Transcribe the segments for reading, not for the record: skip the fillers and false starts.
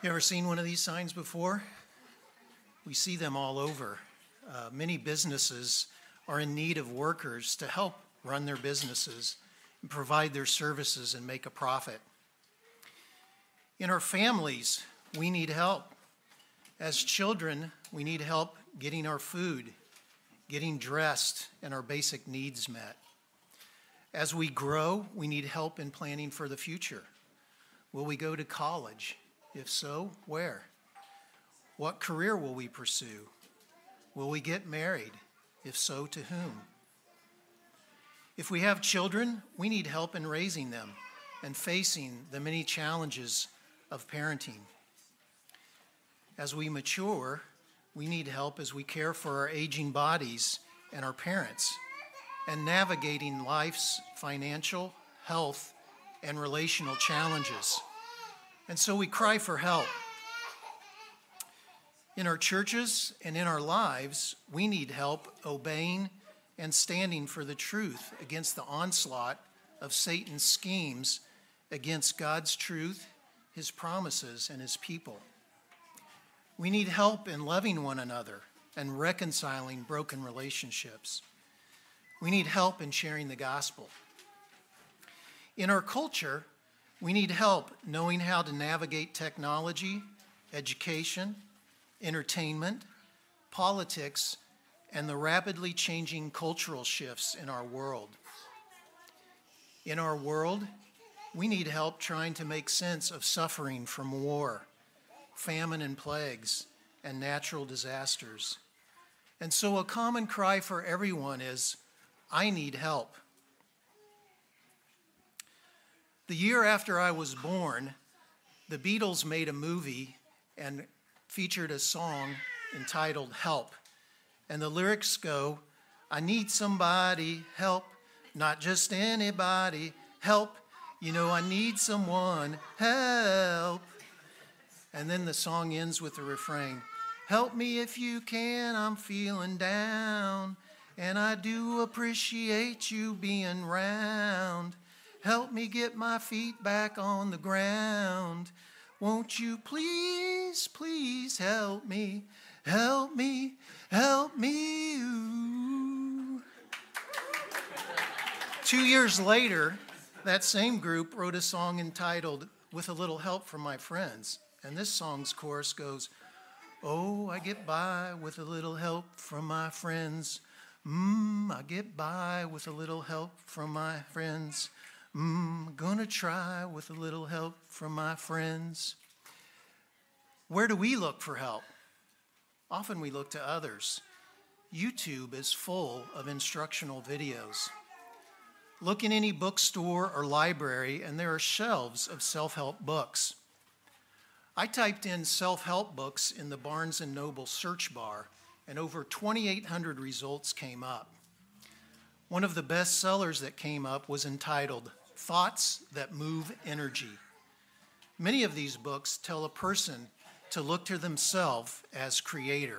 You ever seen one of these signs before? We see them all over. Many businesses are in need of workers to help run their businesses and provide their services and make a profit. In our families, we need help. As children, we need help getting our food, getting dressed, and our basic needs met. As we grow, we need help in planning for the future. Will we go to college? If so, where? What career will we pursue? Will we get married? If so, to whom? If we have children, we need help in raising them and facing the many challenges of parenting. As we mature, we need help as we care for our aging bodies and our parents and navigating life's financial, health, and relational challenges. And so we cry for help. In our churches and in our lives, we need help obeying and standing for the truth against the onslaught of Satan's schemes against God's truth, his promises, and his people. We need help in loving one another and reconciling broken relationships. We need help in sharing the gospel. In our culture, we need help knowing how to navigate technology, education, entertainment, politics, and the rapidly changing cultural shifts in our world. In our world, we need help trying to make sense of suffering from war, famine and plagues, and natural disasters. And so a common cry for everyone is, I need help. The year after I was born, the Beatles made a movie and featured a song entitled Help. And the lyrics go, I need somebody, help, not just anybody, help. You know I need someone, help. And then the song ends with the refrain, help me if you can, I'm feeling down, and I do appreciate you being round. Help me get my feet back on the ground. Won't you please, please help me, help me, help me. Ooh. 2 years later, that same group wrote a song entitled With a Little Help from My Friends. And this song's chorus goes, oh, I get by with a little help from my friends. I get by with a little help from my friends. Gonna try with a little help from my friends. Where do we look for help? Often we look to others. YouTube is full of instructional videos. Look in any bookstore or library, and there are shelves of self-help books. I typed in self-help books in the Barnes & Noble search bar, and over 2,800 results came up. One of the best sellers that came up was entitled Thoughts That Move Energy. Many of these books tell a person to look to themselves as creator.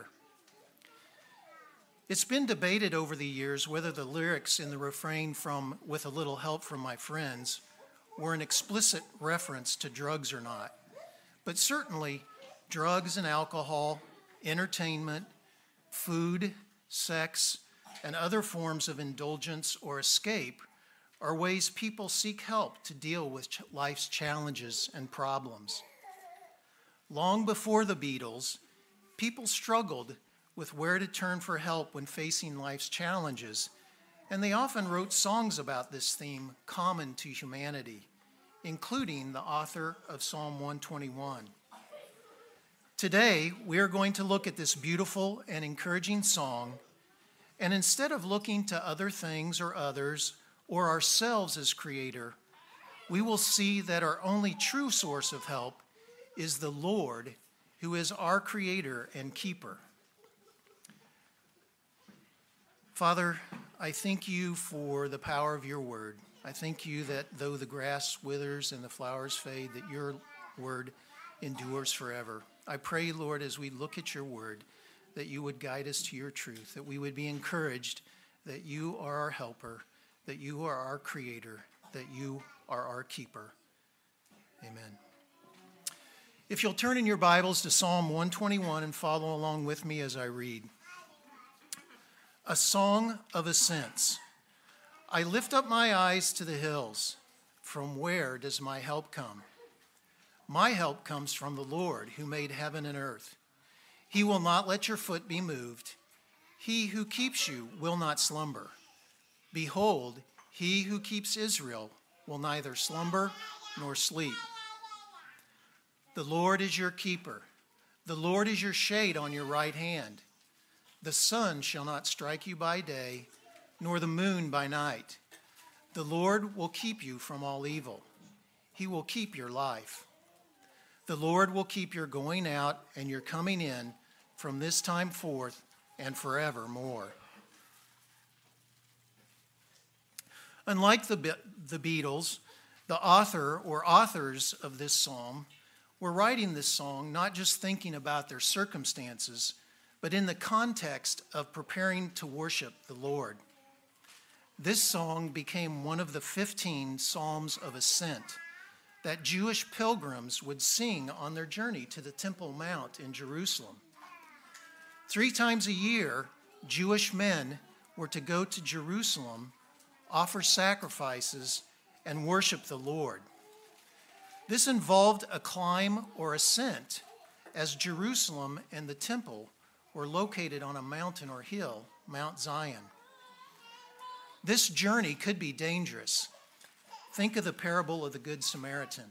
It's been debated over the years whether the lyrics in the refrain from With a Little Help from My Friends were an explicit reference to drugs or not. But certainly, drugs and alcohol, entertainment, food, sex, and other forms of indulgence or escape are ways people seek help to deal with life's challenges and problems. Long before the Beatles, people struggled with where to turn for help when facing life's challenges, and they often wrote songs about this theme common to humanity, including the author of Psalm 121. Today, we are going to look at this beautiful and encouraging song, and instead of looking to other things or others or ourselves as creator, we will see that our only true source of help is the Lord, who is our creator and keeper. Father, I thank you for the power of your word. I thank you that though the grass withers and the flowers fade, that your word endures forever. I pray, Lord, as we look at your word, that you would guide us to your truth, that we would be encouraged that you are our helper, that you are our creator, that you are our keeper. Amen. If you'll turn in your Bibles to Psalm 121 and follow along with me as I read. A song of ascents. I lift up my eyes to the hills. From where does my help come? My help comes from the Lord who made heaven and earth. He will not let your foot be moved. He who keeps you will not slumber. Behold, he who keeps Israel will neither slumber nor sleep. The Lord is your keeper. The Lord is your shade on your right hand. The sun shall not strike you by day, nor the moon by night. The Lord will keep you from all evil. He will keep your life. The Lord will keep your going out and your coming in from this time forth and forevermore. Unlike the Beatles, the author or authors of this psalm were writing this song not just thinking about their circumstances, but in the context of preparing to worship the Lord. This song became one of the 15 Psalms of Ascent that Jewish pilgrims would sing on their journey to the Temple Mount in Jerusalem. 3 times a year, Jewish men were to go to Jerusalem, offer sacrifices, and worship the Lord. This involved a climb or ascent, as Jerusalem and the temple were located on a mountain or hill, Mount Zion. This journey could be dangerous. Think of the parable of the Good Samaritan.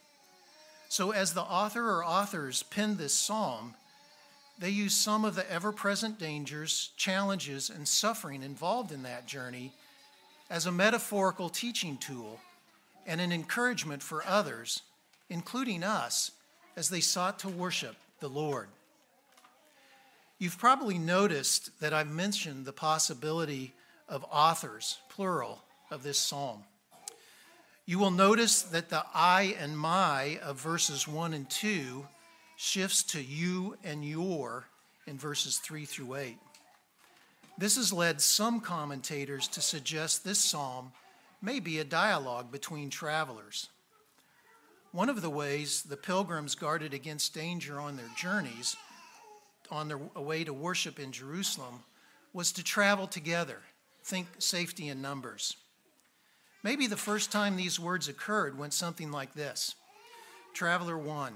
So as the author or authors penned this psalm, they used some of the ever-present dangers, challenges, and suffering involved in that journey as a metaphorical teaching tool and an encouragement for others, including us, as they sought to worship the Lord. You've probably noticed that I've mentioned the possibility of authors, plural, of this psalm. You will notice that the I and my of verses 1 and 2 shifts to you and your in verses 3 through 8. This has led some commentators to suggest this psalm may be a dialogue between travelers. One of the ways the pilgrims guarded against danger on their journeys, on their way to worship in Jerusalem, was to travel together. Think safety in numbers. Maybe the first time these words occurred went something like this. Traveler 1,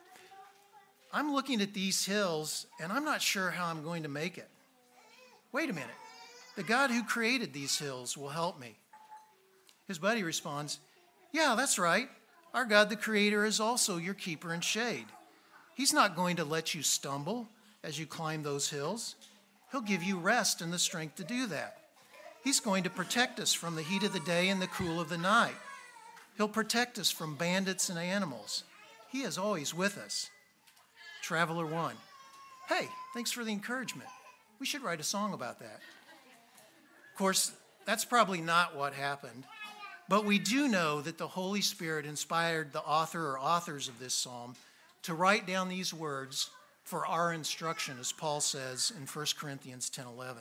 I'm looking at these hills and I'm not sure how I'm going to make it. Wait a minute. The God who created these hills will help me. His buddy responds, yeah, that's right. Our God, the Creator, is also your keeper and shade. He's not going to let you stumble as you climb those hills. He'll give you rest and the strength to do that. He's going to protect us from the heat of the day and the cool of the night. He'll protect us from bandits and animals. He is always with us. Traveler 1, hey, thanks for the encouragement. We should write a song about that. Of course, that's probably not what happened, but we do know that the Holy Spirit inspired the author or authors of this psalm to write down these words for our instruction, as Paul says in 1 Corinthians 10:11.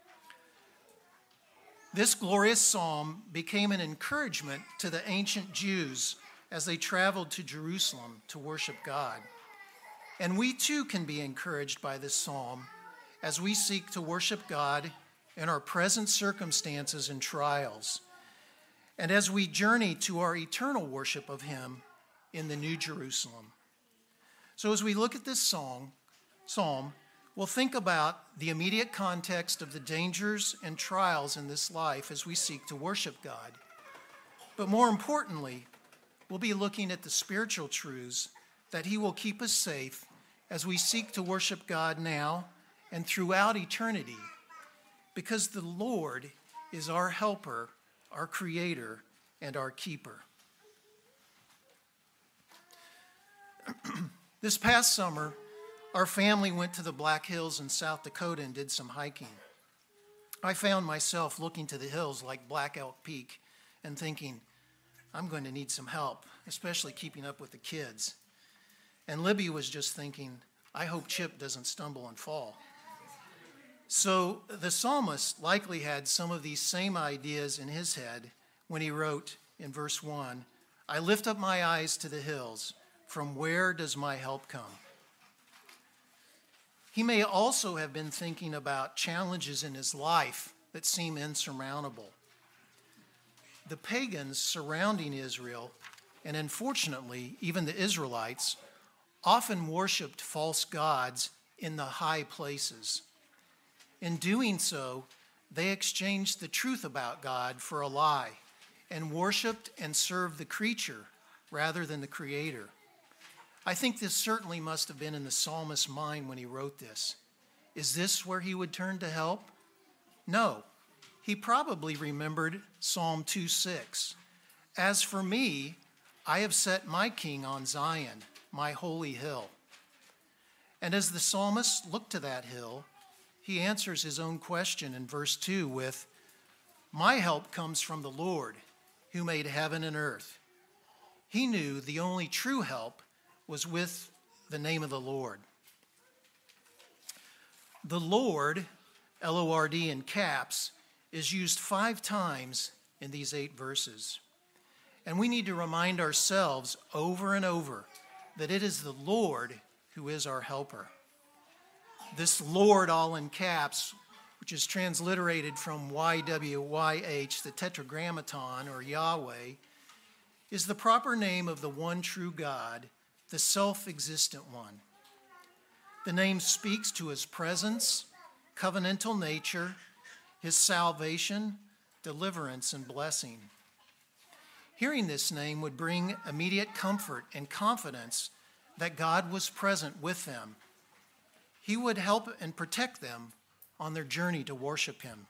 This glorious psalm became an encouragement to the ancient Jews as they traveled to Jerusalem to worship God. And we too can be encouraged by this psalm as we seek to worship God in our present circumstances and trials, and as we journey to our eternal worship of Him in the New Jerusalem. So as we look at this psalm, we'll think about the immediate context of the dangers and trials in this life as we seek to worship God. But more importantly, we'll be looking at the spiritual truths that He will keep us safe as we seek to worship God now and throughout eternity, because the Lord is our helper, our creator, and our keeper. This past summer, our family went to the Black Hills in South Dakota and did some hiking. I found myself looking to the hills like Black Elk Peak and thinking, I'm going to need some help, especially keeping up with the kids. And Libby was just thinking, I hope Chip doesn't stumble and fall. So the psalmist likely had some of these same ideas in his head when he wrote in verse 1, I lift up my eyes to the hills. From where does my help come? He may also have been thinking about challenges in his life that seem insurmountable. The pagans surrounding Israel, and unfortunately even the Israelites, often worshipped false gods in the high places. In doing so, they exchanged the truth about God for a lie and worshipped and served the creature rather than the Creator. I think this certainly must have been in the psalmist's mind when he wrote this. Is this where he would turn to help? No. He probably remembered Psalm 2:6. As for me, I have set my king on Zion, my holy hill. And as the psalmist looked to that hill, he answers his own question in verse 2 with, my help comes from the Lord, who made heaven and earth. He knew the only true help was with the name of the Lord. The Lord, L-O-R-D in caps, is used 5 times in these 8 verses. And we need to remind ourselves over and over that it is the Lord who is our helper. This Lord, all in caps, which is transliterated from YWYH, the Tetragrammaton, or Yahweh, is the proper name of the one true God, the self-existent one. The name speaks to his presence, covenantal nature, his salvation, deliverance, and blessing. Hearing this name would bring immediate comfort and confidence that God was present with them. He would help and protect them on their journey to worship him.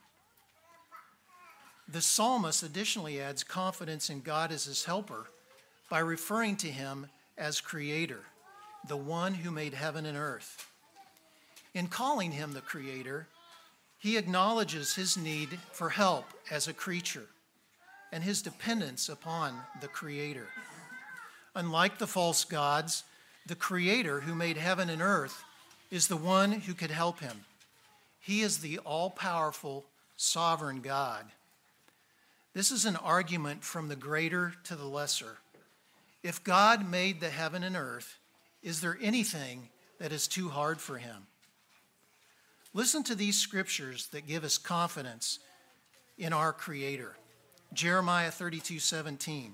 The psalmist additionally adds confidence in God as his helper by referring to him as Creator, the one who made heaven and earth. In calling him the Creator, he acknowledges his need for help as a creature and his dependence upon the Creator. Unlike the false gods, the Creator who made heaven and earth is the one who could help him. He is the all-powerful, sovereign God. This is an argument from the greater to the lesser. If God made the heaven and earth, is there anything that is too hard for him? Listen to these scriptures that give us confidence in our Creator. Jeremiah 32:17.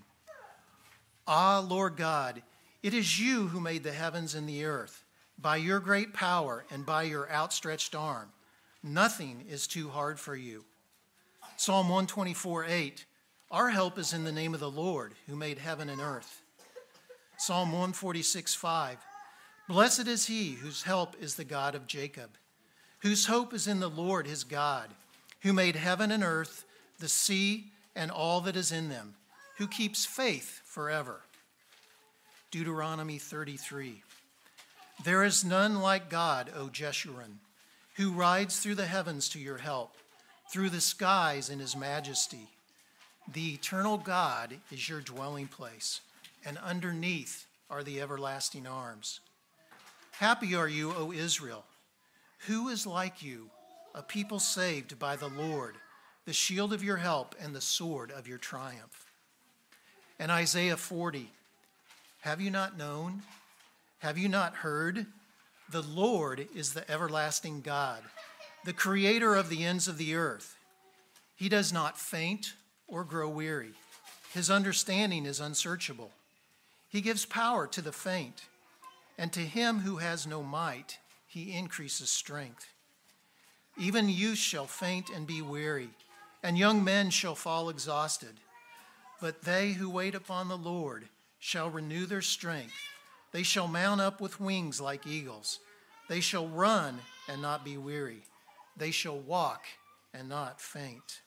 Ah, Lord God, it is you who made the heavens and the earth. By your great power and by your outstretched arm, nothing is too hard for you. Psalm 124:8. Our help is in the name of the Lord who made heaven and earth. Psalm 146:5. Blessed is he whose help is the God of Jacob, whose hope is in the Lord his God, who made heaven and earth, the sea, and all that is in them, who keeps faith forever. Deuteronomy 33. There is none like God, O Jeshurun, who rides through the heavens to your help, through the skies in his majesty. The eternal God is your dwelling place, and underneath are the everlasting arms. Happy are you, O Israel. Who is like you, a people saved by the Lord, the shield of your help and the sword of your triumph? And Isaiah 40. Have you not known? Have you not heard? The Lord is the everlasting God, the creator of the ends of the earth. He does not faint or grow weary. His understanding is unsearchable. He gives power to the faint, and to him who has no might, he increases strength. Even youth shall faint and be weary, and young men shall fall exhausted. But they who wait upon the Lord shall renew their strength. They shall mount up with wings like eagles. They shall run and not be weary. They shall walk and not faint.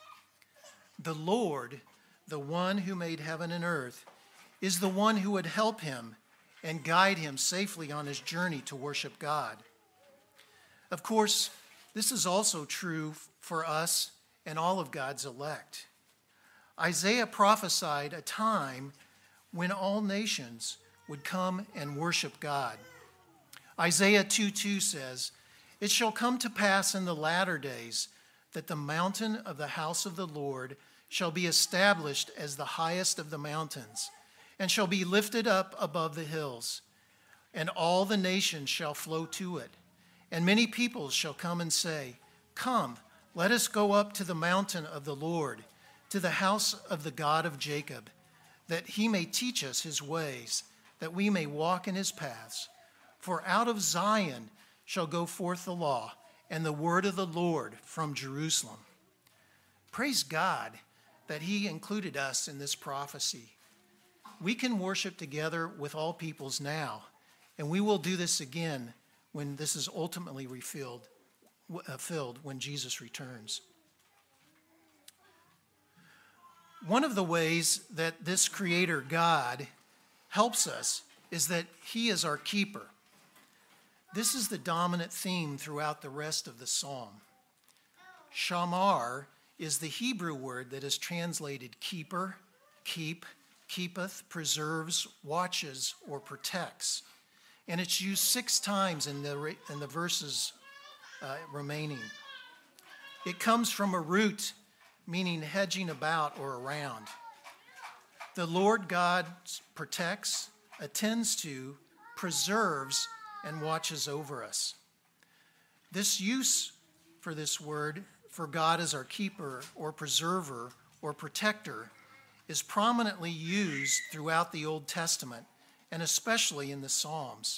The Lord, the one who made heaven and earth, is the one who would help him and guide him safely on his journey to worship God. Of course, this is also true for us and all of God's elect. Isaiah prophesied a time when all nations would come and worship God. Isaiah 2:2 says, It shall come to pass in the latter days that the mountain of the house of the Lord shall be established as the highest of the mountains, and shall be lifted up above the hills, and all the nations shall flow to it. And many peoples shall come and say, Come, let us go up to the mountain of the Lord, to the house of the God of Jacob, that he may teach us his ways, that we may walk in his paths. For out of Zion shall go forth the law, and the word of the Lord from Jerusalem. Praise God that he included us in this prophecy. We can worship together with all peoples now, and we will do this again when this is ultimately filled when Jesus returns. One of the ways that this Creator God helps us is that he is our keeper. This is the dominant theme throughout the rest of the psalm. Shamar is the Hebrew word that is translated keeper, keep, keepeth, preserves, watches, or protects. And it's used 6 times in the verses remaining. It comes from a root meaning hedging about or around. The Lord God protects, attends to, preserves, and watches over us. This use for this word, for God as our keeper or preserver or protector, is prominently used throughout the Old Testament and especially in the Psalms.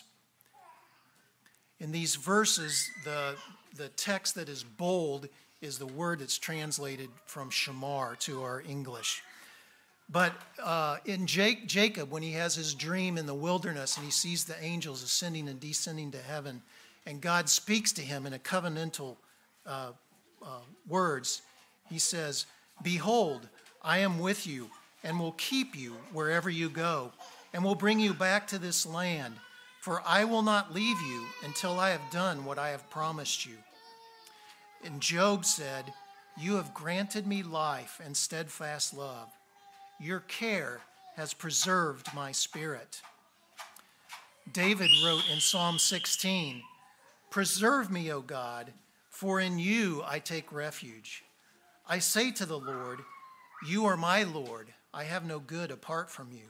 In these verses, the text that is bold is the word that's translated from Shamar to our English. But in Jacob, when he has his dream in the wilderness and he sees the angels ascending and descending to heaven, and God speaks to him in a covenantal words, he says, Behold, I am with you and will keep you wherever you go, and will bring you back to this land, for I will not leave you until I have done what I have promised you. And Job said, You have granted me life and steadfast love. Your care has preserved my spirit. David wrote in Psalm 16, Preserve me, O God, for in you I take refuge. I say to the Lord, You are my Lord. I have no good apart from you.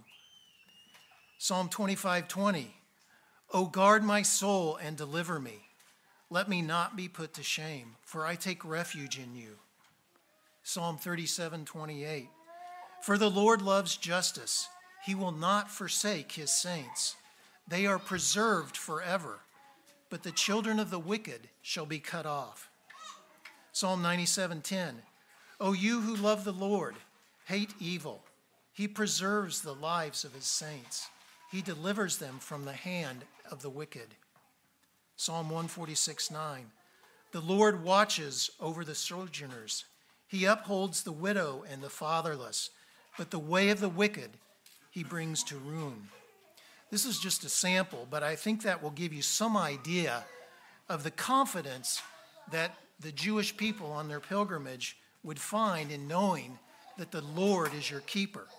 Psalm 25:20, O guard my soul and deliver me. Let me not be put to shame, for I take refuge in you. Psalm 37:28, For the Lord loves justice. He will not forsake his saints. They are preserved forever, but the children of the wicked shall be cut off. Psalm 97:10, O you who love the Lord, hate evil. He preserves the lives of his saints. He delivers them from the hand of the wicked. Psalm 146:9, The Lord watches over the sojourners. He upholds the widow and the fatherless, but the way of the wicked he brings to ruin. This is just a sample, but I think that will give you some idea of the confidence that the Jewish people on their pilgrimage would find in knowing that the Lord is your keeper.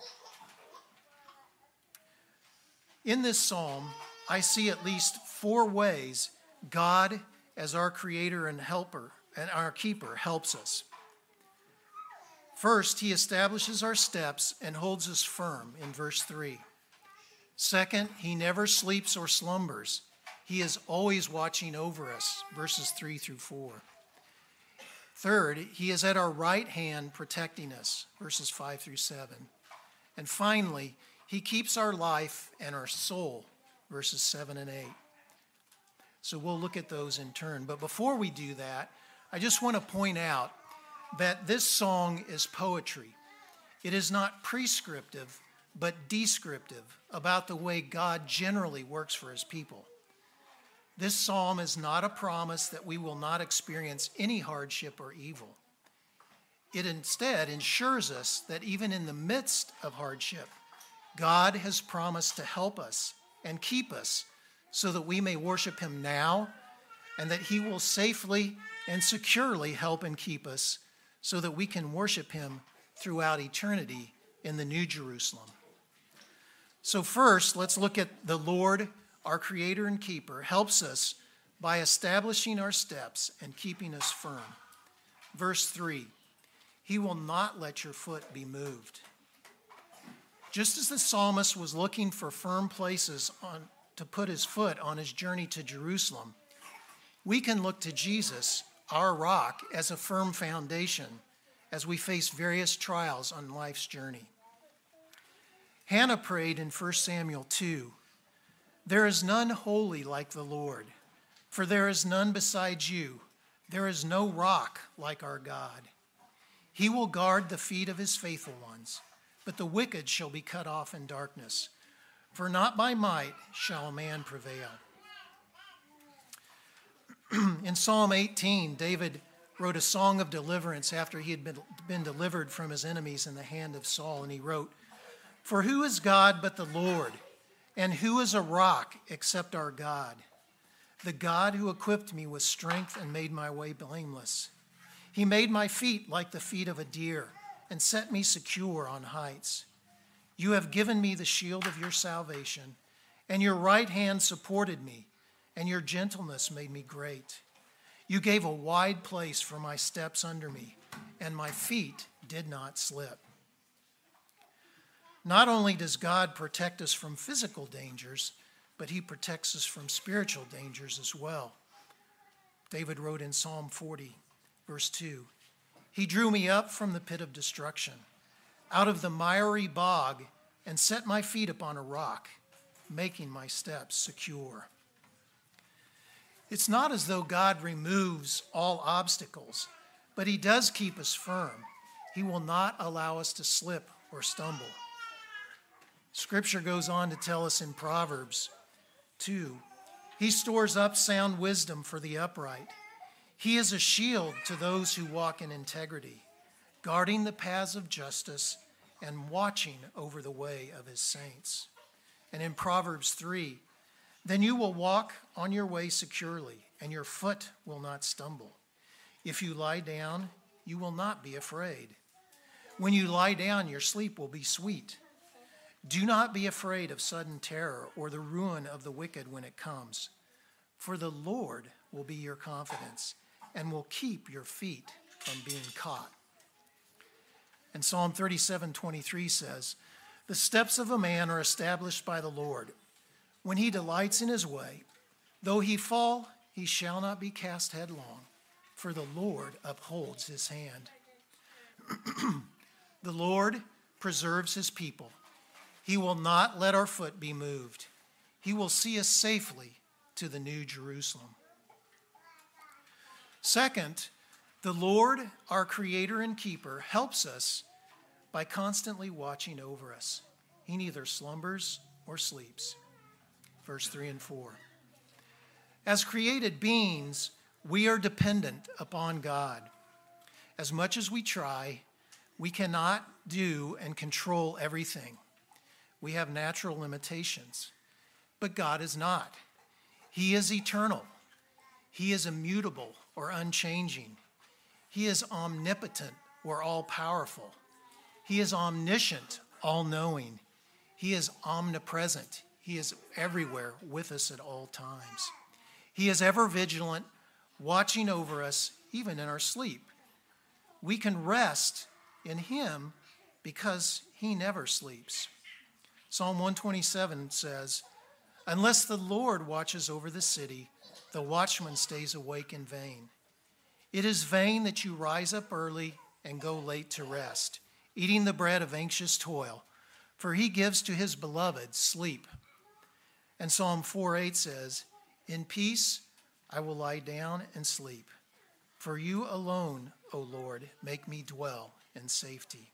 In this psalm, I see at least 4 ways God, as our creator and helper and our keeper, helps us. First, he establishes our steps and holds us firm in verse 3. Second, he never sleeps or slumbers. He is always watching over us, verses 3 through 4. Third, he is at our right hand protecting us, verses 5 through 7. And finally, he keeps our life and our soul, verses 7 and 8. So we'll look at those in turn. But before we do that, I just want to point out that this song is poetry. It is not prescriptive, but descriptive about the way God generally works for his people. This psalm is not a promise that we will not experience any hardship or evil. It instead ensures us that even in the midst of hardship, God has promised to help us and keep us so that we may worship him now, and that he will safely and securely help and keep us so that we can worship him throughout eternity in the New Jerusalem. So first, let's look at the Lord, our creator and keeper, helps us by establishing our steps and keeping us firm. Verse 3, he will not let your foot be moved. Just as the psalmist was looking for firm places to put his foot on his journey to Jerusalem, we can look to Jesus, our rock, as a firm foundation as we face various trials on life's journey. Hannah prayed in 1 Samuel 2, "There is none holy like the Lord, for there is none besides you. There is no rock like our God. He will guard the feet of his faithful ones, but the wicked shall be cut off in darkness. For not by might shall a man prevail." In Psalm 18, David wrote a song of deliverance after he had been delivered from his enemies in the hand of Saul, and he wrote, "For who is God but the Lord? And who is a rock except our God? The God who equipped me with strength and made my way blameless. He made my feet like the feet of a deer and set me secure on heights. You have given me the shield of your salvation, and your right hand supported me, and your gentleness made me great. You gave a wide place for my steps under me, and my feet did not slip." Not only does God protect us from physical dangers, but he protects us from spiritual dangers as well. David wrote in Psalm 40, verse 2, "He drew me up from the pit of destruction, out of the miry bog, and set my feet upon a rock, making my steps secure." It's not as though God removes all obstacles, but he does keep us firm. He will not allow us to slip or stumble. Scripture goes on to tell us in Proverbs 2, "He stores up sound wisdom for the upright. He is a shield to those who walk in integrity, guarding the paths of justice and watching over the way of his saints." And in Proverbs 3, "Then you will walk on your way securely, and your foot will not stumble. If you lie down, you will not be afraid. When you lie down, your sleep will be sweet. Do not be afraid of sudden terror or the ruin of the wicked when it comes, for the Lord will be your confidence and will keep your feet from being caught." And Psalm 37:23 says, "The steps of a man are established by the Lord. When he delights in his way, though he fall, he shall not be cast headlong, for the Lord upholds his hand." The Lord preserves his people. He will not let our foot be moved. He will see us safely to the new Jerusalem. Second, the Lord, our creator and keeper, helps us by constantly watching over us. He neither slumbers or sleeps. Verse 3 and 4. As created beings, we are dependent upon God. As much as we try, we cannot do and control everything. We have natural limitations, but God is not. He is eternal. He is immutable or unchanging. He is omnipotent or all-powerful. He is omniscient, all-knowing. He is omnipresent. He is everywhere with us at all times. He is ever vigilant, watching over us even in our sleep. We can rest in him because he never sleeps. Psalm 127 says, "Unless the Lord watches over the city, the watchman stays awake in vain. It is vain that you rise up early and go late to rest, eating the bread of anxious toil, for he gives to his beloved sleep." And Psalm 4:8 says, "In peace I will lie down and sleep. For you alone, O Lord, make me dwell in safety."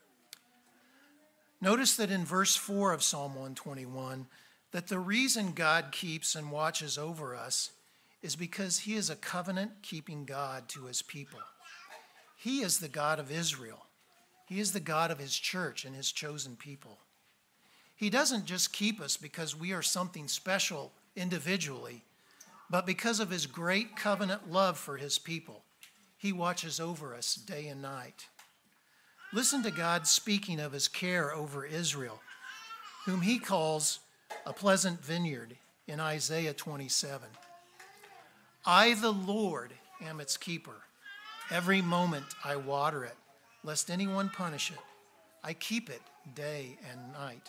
Notice that in verse 4 of Psalm 121, that the reason God keeps and watches over us is because he is a covenant-keeping God to his people. He is the God of Israel. He is the God of his church and his chosen people. He doesn't just keep us because we are something special individually, but because of his great covenant love for his people. He watches over us day and night. Listen to God speaking of his care over Israel, whom he calls a pleasant vineyard in Isaiah 27. "I, the Lord, am its keeper. Every moment I water it, lest anyone punish it. I keep it day and night.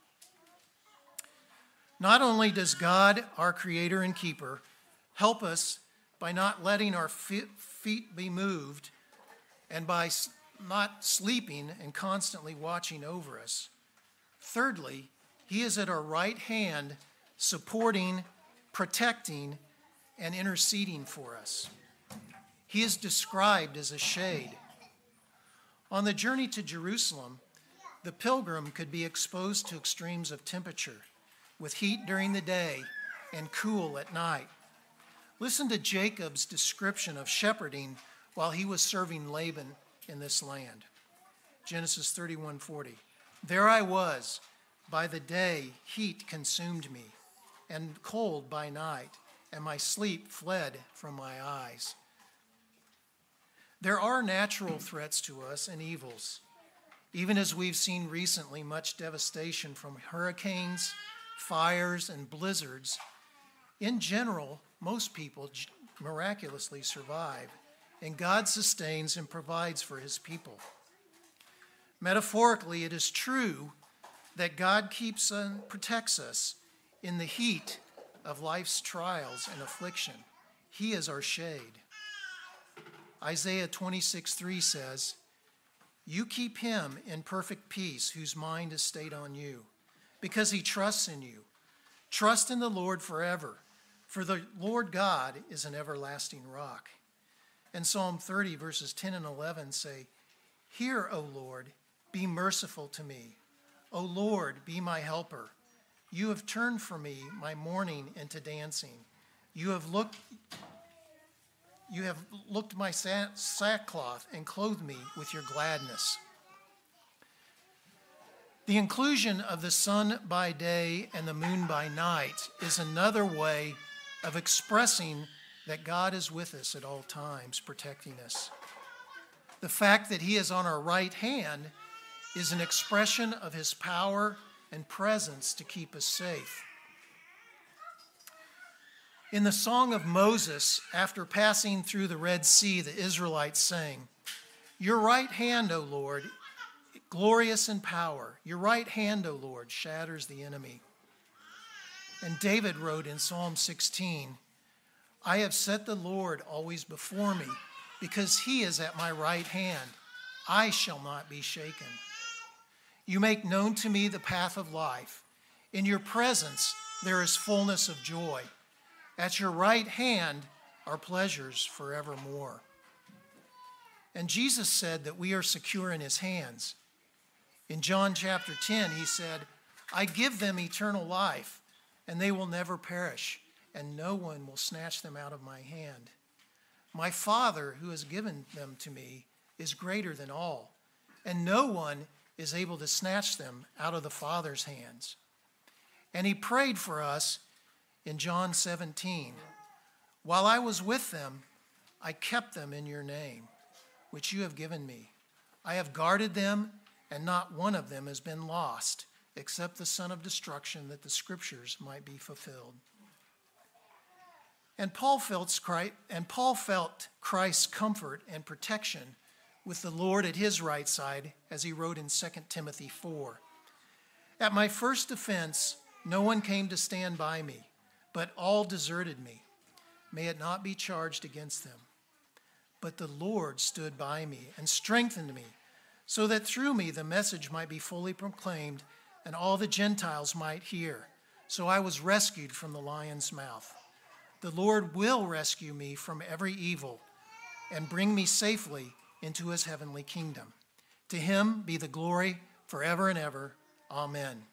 Not only does God, our Creator and Keeper, help us by not letting our feet be moved and by not sleeping and constantly watching over us. Thirdly, He is at our right hand, supporting, protecting, and interceding for us. He is described as a shade. On the journey to Jerusalem, the pilgrim could be exposed to extremes of temperature, with heat during the day and cool at night. Listen to Jacob's description of shepherding while he was serving Laban in this land. Genesis 31:40. There I was, by the day heat consumed me, and cold by night, and my sleep fled from my eyes. There are natural threats to us and evils, even as we've seen recently much devastation from hurricanes, fires, and blizzards. In general, most people miraculously survive, and God sustains and provides for His people. Metaphorically, it is true that God keeps and protects us in the heat of life's trials and affliction. He is our shade. Isaiah 26:3 says, "You keep him in perfect peace whose mind is stayed on you, because he trusts in you. Trust in the Lord forever, for the Lord God is an everlasting rock." And Psalm 30 verses 10 and 11 say, "Hear, O Lord, be merciful to me. O Lord, be my helper. You have turned for me my mourning into dancing. You have looked my sackcloth and clothed me with your gladness." The inclusion of the sun by day and the moon by night is another way of expressing that God is with us at all times, protecting us. The fact that He is on our right hand is an expression of His power and presence to keep us safe. In the Song of Moses, after passing through the Red Sea, the Israelites sang, "Your right hand, O Lord, glorious in power. Your right hand, O Lord, shatters the enemy." And David wrote in Psalm 16, "I have set the Lord always before me, because He is at my right hand. I shall not be shaken. You make known to me the path of life. In your presence there is fullness of joy. At your right hand are pleasures forevermore." And Jesus said that we are secure in His hands. In John chapter 10, He said, "I give them eternal life, and they will never perish, and no one will snatch them out of my hand. My Father, who has given them to me, is greater than all, and no one is able to snatch them out of the Father's hands." And He prayed for us in John 17, "While I was with them, I kept them in your name, which you have given me. I have guarded them, and not one of them has been lost, except the son of destruction, that the scriptures might be fulfilled." And Paul felt Christ's comfort and protection with the Lord at his right side, as he wrote in 2 Timothy 4. "At my first offense, no one came to stand by me, but all deserted me. May it not be charged against them. But the Lord stood by me and strengthened me, so that through me the message might be fully proclaimed and all the Gentiles might hear. So I was rescued from the lion's mouth. The Lord will rescue me from every evil and bring me safely into His heavenly kingdom. To Him be the glory forever and ever. Amen."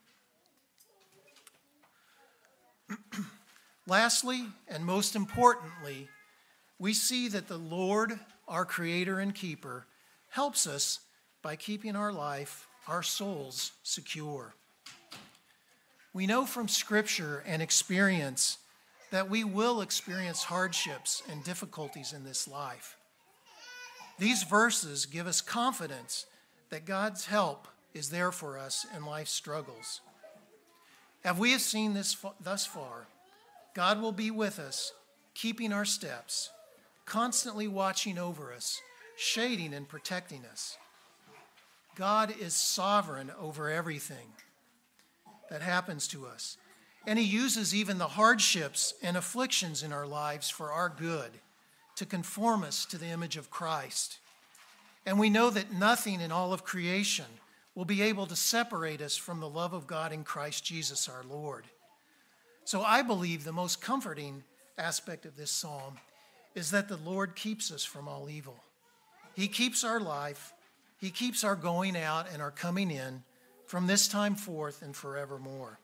Lastly, and most importantly, we see that the Lord, our Creator and Keeper, helps us by keeping our life, our souls, secure. We know from Scripture and experience that we will experience hardships and difficulties in this life. These verses give us confidence that God's help is there for us in life's struggles. As we have seen this thus far, God will be with us, keeping our steps, constantly watching over us, shading and protecting us. God is sovereign over everything that happens to us. And he uses even the hardships and afflictions in our lives for our good, to conform us to the image of Christ. And we know that nothing in all of creation will be able to separate us from the love of God in Christ Jesus our Lord. So I believe the most comforting aspect of this psalm is that the Lord keeps us from all evil. He keeps our life. He keeps our going out and our coming in from this time forth and forevermore.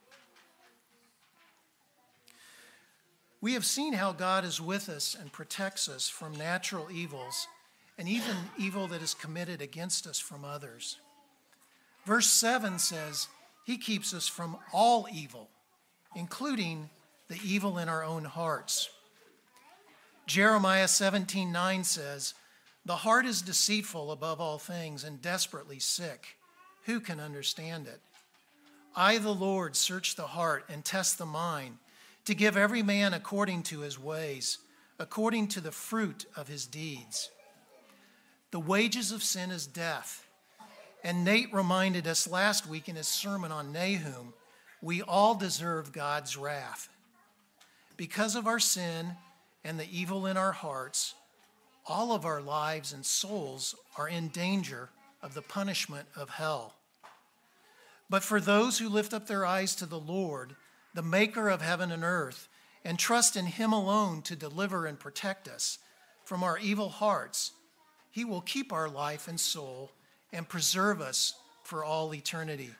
We have seen how God is with us and protects us from natural evils and even evil that is committed against us from others. Verse 7 says, he keeps us from all evil, including the evil in our own hearts. Jeremiah 17:9 says, the heart is deceitful above all things and desperately sick. Who can understand it? I, the Lord, search the heart and test the mind, to give every man according to his ways, according to the fruit of his deeds. The wages of sin is death. And Nate reminded us last week in his sermon on Nahum, we all deserve God's wrath. Because of our sin and the evil in our hearts, all of our lives and souls are in danger of the punishment of hell. But for those who lift up their eyes to the Lord, the maker of heaven and earth, and trust in him alone to deliver and protect us from our evil hearts, he will keep our life and soul and preserve us for all eternity.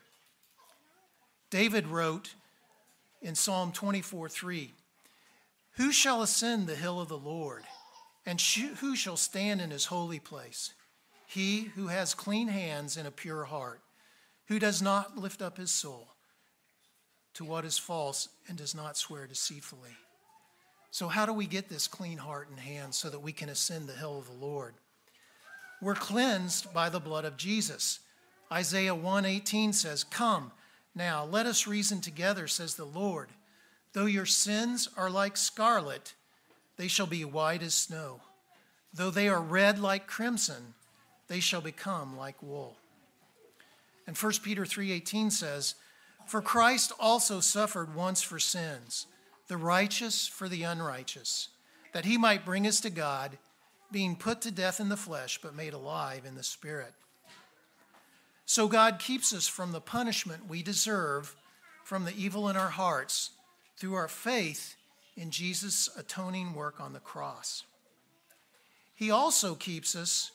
David wrote in Psalm 24:3, who shall ascend the hill of the Lord, and who shall stand in his holy place? He who has clean hands and a pure heart, who does not lift up his soul to what is false and does not swear deceitfully. So how do we get this clean heart and hands so that we can ascend the hill of the Lord? We're cleansed by the blood of Jesus. Isaiah 1:18 says, come, now let us reason together, says the Lord. Though your sins are like scarlet, they shall be white as snow. Though they are red like crimson, they shall become like wool. And 1 Peter 3:18 says, for Christ also suffered once for sins, the righteous for the unrighteous, that he might bring us to God, being put to death in the flesh, but made alive in the Spirit. So God keeps us from the punishment we deserve from the evil in our hearts through our faith in Jesus' atoning work on the cross. He also keeps us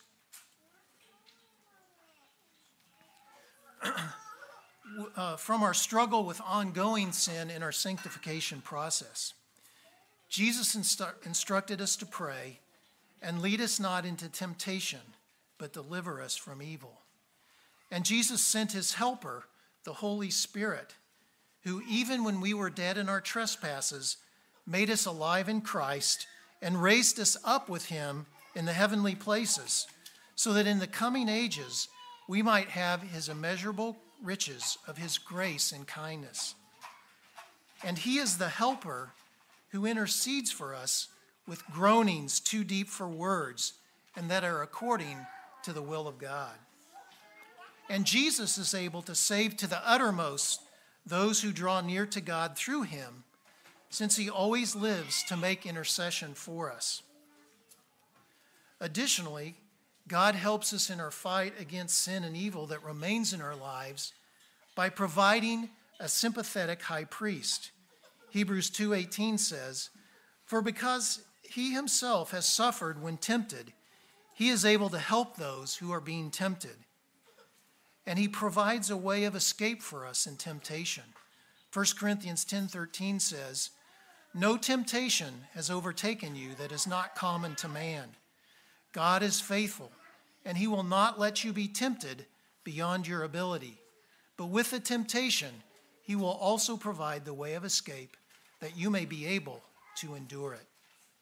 from our struggle with ongoing sin in our sanctification process. Jesus instructed us to pray, and lead us not into temptation, but deliver us from evil. And Jesus sent his helper, the Holy Spirit, who even when we were dead in our trespasses, made us alive in Christ and raised us up with him in the heavenly places, so that in the coming ages we might have his immeasurable riches of his grace and kindness. And he is the helper who intercedes for us with groanings too deep for words and that are according to the will of God. And Jesus is able to save to the uttermost those who draw near to God through him, since he always lives to make intercession for us. Additionally, God helps us in our fight against sin and evil that remains in our lives by providing a sympathetic high priest. Hebrews 2:18 says, for because he himself has suffered when tempted, he is able to help those who are being tempted. And he provides a way of escape for us in temptation. 1 Corinthians 10:13 says, no temptation has overtaken you that is not common to man. God is faithful, and he will not let you be tempted beyond your ability. But with the temptation, he will also provide the way of escape that you may be able to endure it.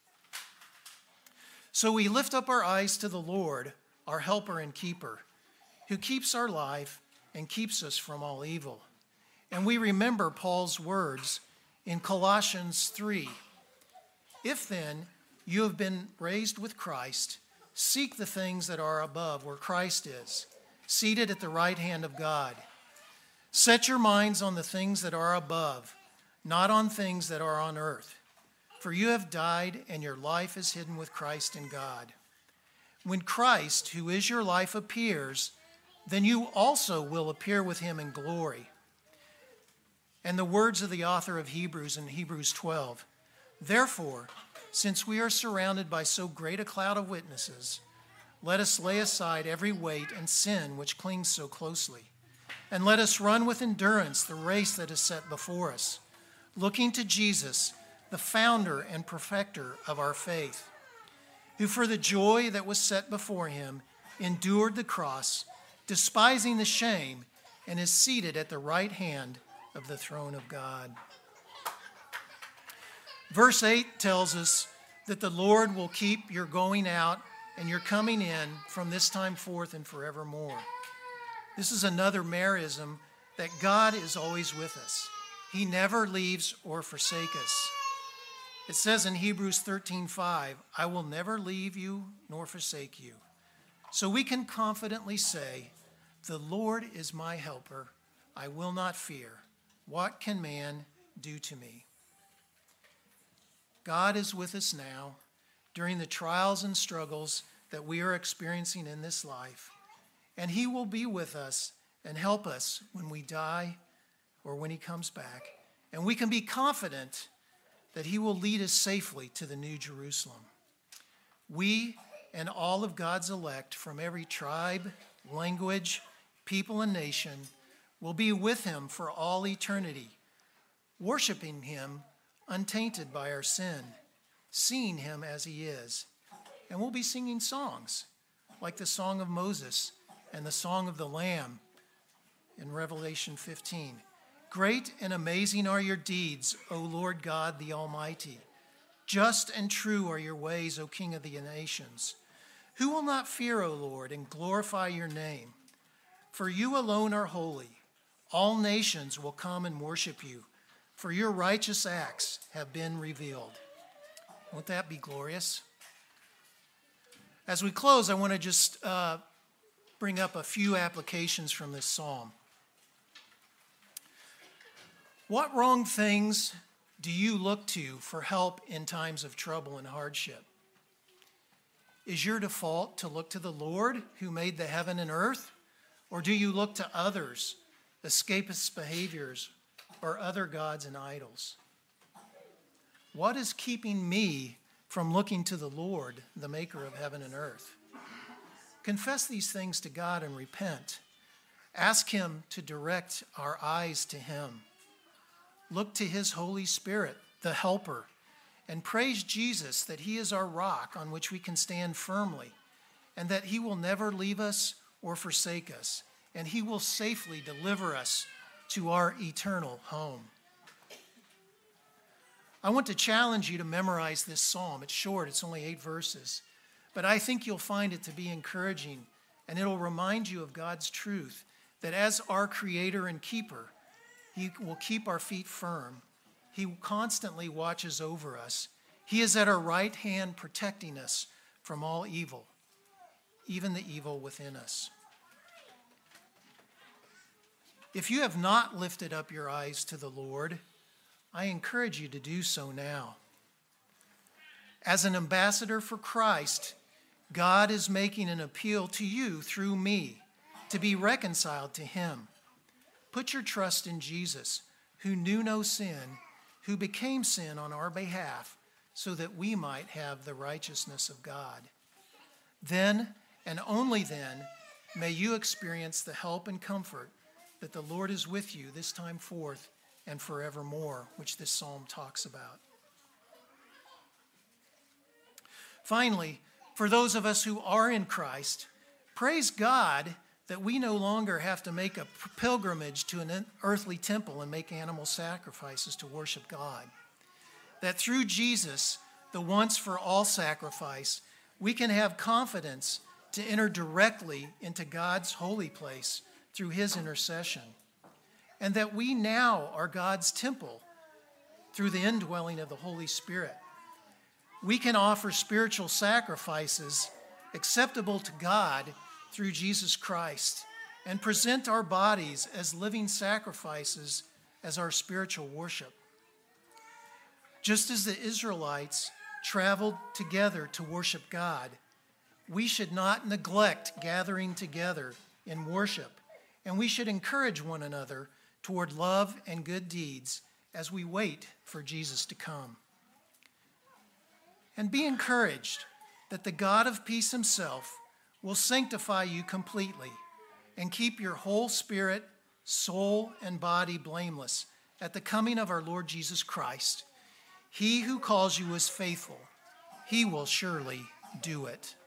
So we lift up our eyes to the Lord, our helper and keeper, who keeps our life and keeps us from all evil. And we remember Paul's words in Colossians 3. If then you have been raised with Christ, seek the things that are above where Christ is, seated at the right hand of God. Set your minds on the things that are above, not on things that are on earth. For you have died, and your life is hidden with Christ in God. When Christ, who is your life, appears, then you also will appear with him in glory. And the words of the author of Hebrews in Hebrews 12, therefore, since we are surrounded by so great a cloud of witnesses, let us lay aside every weight and sin which clings so closely, and let us run with endurance the race that is set before us, looking to Jesus, the founder and perfecter of our faith, who for the joy that was set before him endured the cross, despising the shame, and is seated at the right hand of the throne of God. Verse 8 tells us that the Lord will keep your going out and your coming in from this time forth and forevermore. This is another merism that God is always with us. He never leaves or forsakes us. It says in Hebrews 13:5, I will never leave you nor forsake you. So we can confidently say, the Lord is my helper. I will not fear. What can man do to me? God is with us now during the trials and struggles that we are experiencing in this life. And he will be with us and help us when we die or when he comes back. And we can be confident that he will lead us safely to the New Jerusalem. We and all of God's elect from every tribe, language, people, and nation will be with him for all eternity, worshiping him untainted by our sin, seeing him as he is. And we'll be singing songs like the Song of Moses and the Song of the Lamb in Revelation 15. Great and amazing are your deeds, O Lord God the Almighty. Just and true are your ways, O King of the nations. Who will not fear, O Lord, and glorify your name? For you alone are holy. All nations will come and worship you, for your righteous acts have been revealed. Won't that be glorious? As we close, I want to just bring up a few applications from this psalm. What wrong things do you look to for help in times of trouble and hardship? Is your default to look to the Lord who made the heaven and earth? Or do you look to others, escapist behaviors, or other gods and idols? What is keeping me from looking to the Lord, the maker of heaven and earth? Confess these things to God and repent. Ask him to direct our eyes to him. Look to his Holy Spirit, the helper, and praise Jesus that he is our rock on which we can stand firmly, and that he will never leave us or forsake us, and he will safely deliver us to our eternal home. I want to challenge you to memorize this psalm. It's short, it's only 8 verses, but I think you'll find it to be encouraging, and it'll remind you of God's truth, that as our creator and keeper, he will keep our feet firm. He constantly watches over us. He is at our right hand protecting us from all evil, even the evil within us. If you have not lifted up your eyes to the Lord, I encourage you to do so now. As an ambassador for Christ, God is making an appeal to you through me to be reconciled to him. Put your trust in Jesus, who knew no sin, who became sin on our behalf, so that we might have the righteousness of God. Then, and only then, may you experience the help and comfort that the Lord is with you this time forth and forevermore, which this psalm talks about. Finally, for those of us who are in Christ, praise God that we no longer have to make a pilgrimage to an earthly temple and make animal sacrifices to worship God. That through Jesus, the once for all sacrifice, we can have confidence to enter directly into God's holy place through his intercession. And that we now are God's temple through the indwelling of the Holy Spirit. We can offer spiritual sacrifices acceptable to God through Jesus Christ, and present our bodies as living sacrifices as our spiritual worship. Just as the Israelites traveled together to worship God, we should not neglect gathering together in worship, and we should encourage one another toward love and good deeds as we wait for Jesus to come. And be encouraged that the God of peace himself will sanctify you completely and keep your whole spirit, soul, and body blameless at the coming of our Lord Jesus Christ. He who calls you is faithful. He will surely do it.